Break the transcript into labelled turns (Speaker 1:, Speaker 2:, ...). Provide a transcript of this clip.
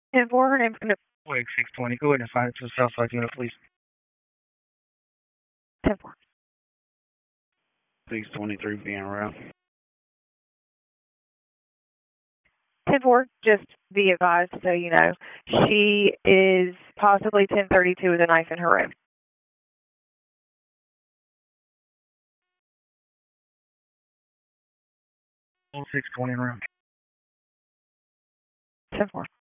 Speaker 1: 10-4, her name's going to
Speaker 2: Wake 620. Go ahead and assign it to the Southside unit, please.
Speaker 1: 10-4.
Speaker 2: 623 being route.
Speaker 1: 10-4, just be advised so you know. She is possibly 1032 with a knife in her room.
Speaker 2: 620 route.
Speaker 1: 10-4.